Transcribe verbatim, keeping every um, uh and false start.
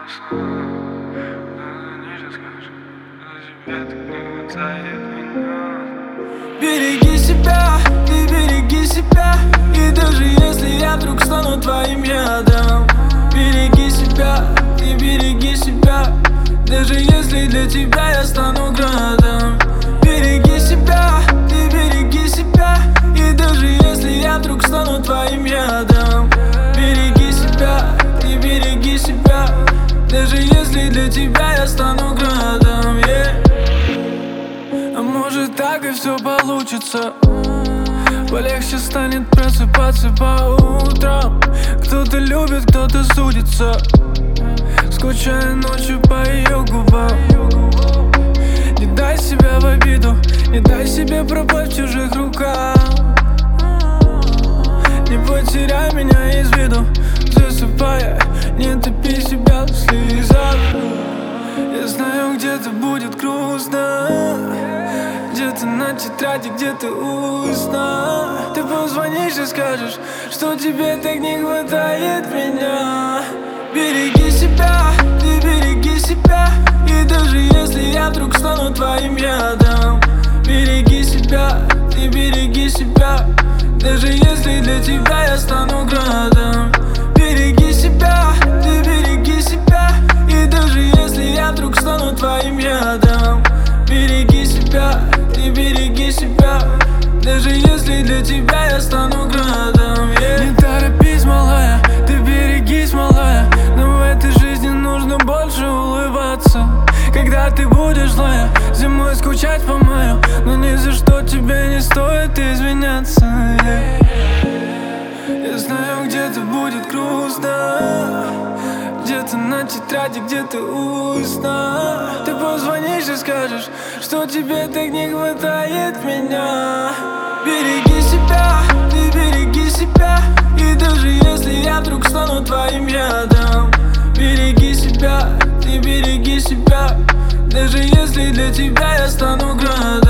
Береги себя, ты береги себя. И даже если я вдруг стану твоим ядом, береги себя, ты береги себя. Даже если для тебя я стану градом, береги себя, ты береги себя. И даже если я вдруг стану твоим ядом, береги себя, ты береги себя. Даже если для тебя я стану градом, yeah. А может так и все получится, полегче станет просыпаться по утрам. Кто-то любит, кто-то судится, скучая ночью по ее губам. Не дай себя в обиду, не дай себе пропасть в чужих руках. Не потеряй меня из виду, засыпая, не топи себя в слезах. Я знаю, где-то будет грустно, где-то на тетради, где-то устно. Ты позвонишь и скажешь, что тебе так не хватает меня. Береги себя, ты береги себя. И даже если я вдруг стану твоим ядом, береги себя, ты береги себя. Даже если для тебя я стану градом, береги себя, ты береги себя. И даже если я вдруг стану твоим ядом, береги себя, ты береги себя. Даже если для тебя я стану градом, yeah. Не торопись, малая, ты берегись, малая. Но в этой жизни нужно больше улыбаться. Когда ты будешь злая, зимой скучать по маю, но ни за что тебе не стоит извиняться, yeah. Я знаю, где-то будет грустно, где-то на тетради, где-то устно. Ты позвонишь и скажешь, что тебе так не хватает меня. Береги себя, ты береги себя. И даже если я вдруг стану твоим ядом, береги себя, ты береги себя. Даже если для тебя я стану градом.